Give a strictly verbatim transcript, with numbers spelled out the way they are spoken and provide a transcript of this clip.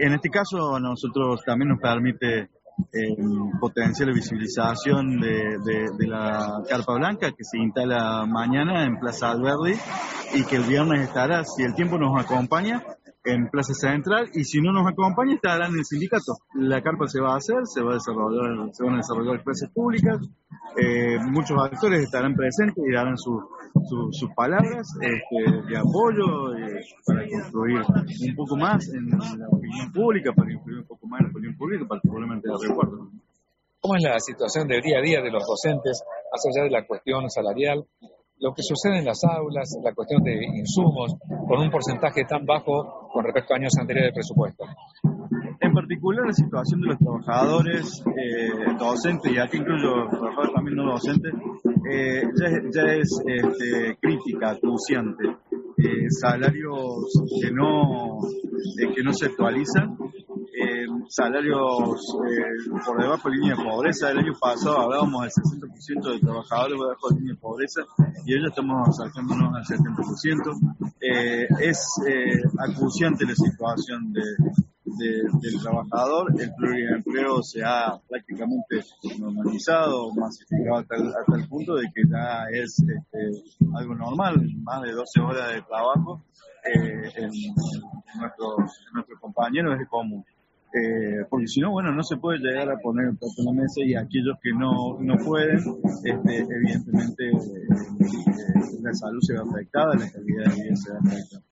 en este caso, a nosotros también nos permite eh, potenciar la visibilización de, de, de la Carpa Blanca, que se instala mañana en Plaza Alberdi y que el viernes estará, si el tiempo nos acompaña, en Plaza Central, y si no nos acompaña estará en el sindicato. La carpa se va a hacer, se va a desarrollar, se van a desarrollar clases públicas, eh, muchos actores estarán presentes y darán su, su, sus palabras este, de apoyo eh, para construir un poco más en la opinión pública, para influir un poco más en la opinión pública, particularmente del aeropuerto. ¿Cómo es la situación del día a día de los docentes, más allá de la cuestión salarial? Lo que sucede en las aulas, la cuestión de insumos, con un porcentaje tan bajo con respecto a años anteriores de presupuesto. En particular, la situación de los trabajadores eh, docentes, y aquí incluyo trabajadores también no docentes, eh, ya, ya es este, crítica, acuciante. Eh, salarios que no, eh, que no se actualizan, eh, salarios eh, por debajo de la línea de pobreza. El año pasado hablábamos del sesenta por ciento de trabajadores por debajo de la línea de pobreza y hoy ya estamos acercándonos al setenta por ciento. Eh, es eh, acuciante la situación de, de, del trabajador. El pluriempleo se ha prácticamente normalizado, masificado hasta el, hasta el punto de que ya es este, algo normal, más de doce horas de trabajo eh, en, en, nuestros, en nuestros compañeros es común. Eh, porque si no, bueno, no se puede llegar a poner el plato en la mesa y aquellos que no, no pueden, este, evidentemente eh, eh, la salud se ve afectada, la calidad de vida se ve afectada.